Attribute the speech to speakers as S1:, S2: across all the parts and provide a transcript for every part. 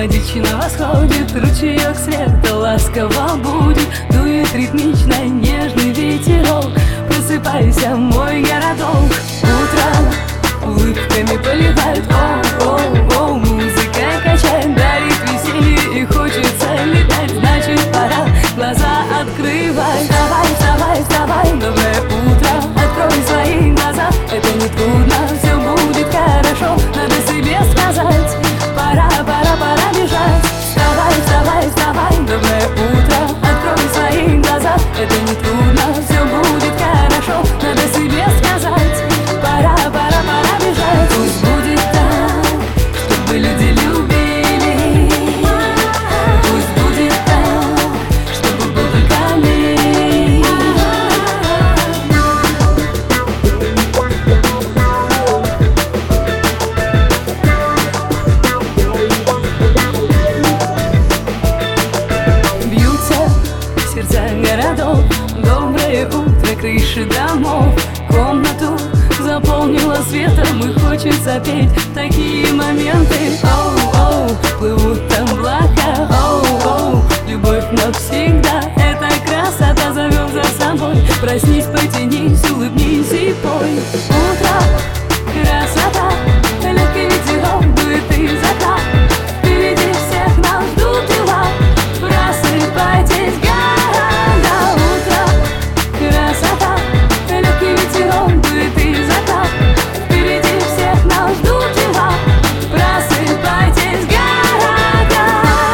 S1: Мелодично восходит ручеек света, ласково будет, дует ритмично нежный ветерок. Просыпайся, мой городок, утром улыбками поливает. О, музыка качает, дарит веселье и хочется летать. Значит, пора глаза открывать. Вставай, вставай, вставай, доброе утро. Открой свои глаза, это не трудно, все будет хорошо. Надо себе сказать, пора бежать. Вставай, вставай, вставай, доброе утро. Открой свои глаза, это не трудно, все будет хорошо. Надо себе сказать, пора бежать. Пусть будет так, чтобы люди любили. Пусть будет так, чтобы был только мир. Бьются сердца городов, доброе утро, крыши домов. Комнату заполнила светом и хочется петь такие моменты. Оу, плывут облака. Оу, любовь навсегда. Эта красота зовет за собой. Проснись, потянись, улыбнись и пой. Утро, красота, легкий ветерок дует из окна. Впереди всех нас ждут дела. Просыпайтесь, города. Утро, красота, легкий ветерок дует из окна. Впереди всех нас ждут дела. Просыпайтесь, города.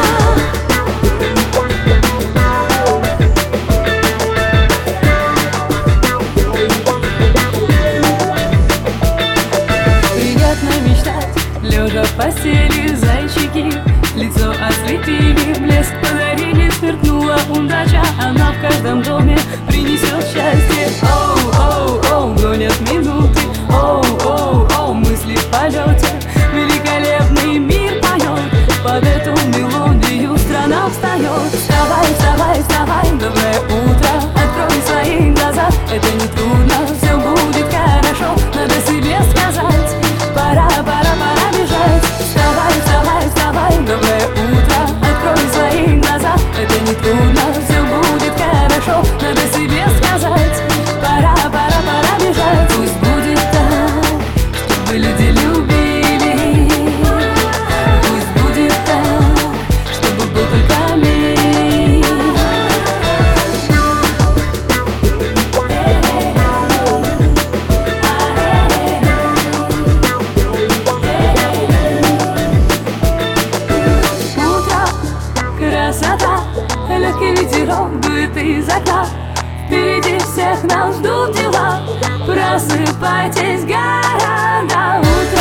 S1: Приятно мечтать, лежа в постели, зайчики лицо осветили, блеск подарили, сверкнула удача. Она в каждом доме принесет счастье. Оу, гонят минуты. Оу, мысли в полете. Великолепный мир поет, под эту мелодию страна встает. Вставай, вставай, вставай, доброе утро. Открой свои глаза, это не трудно, все будет хорошо. Надо себе сказать, пора бежать. Вставай, вставай, вставай, доброе утро. Открой свои глаза, это не трудно, все будет хорошо. Надо себе сказать, пора бежать. Пусть будет так, чтобы люди любили. Пусть будет так, чтобы был только мир. Утро, красота, легкий ветерок дует из окна. Впереди всех нас ждут дела. Просыпайтесь, города. Утро,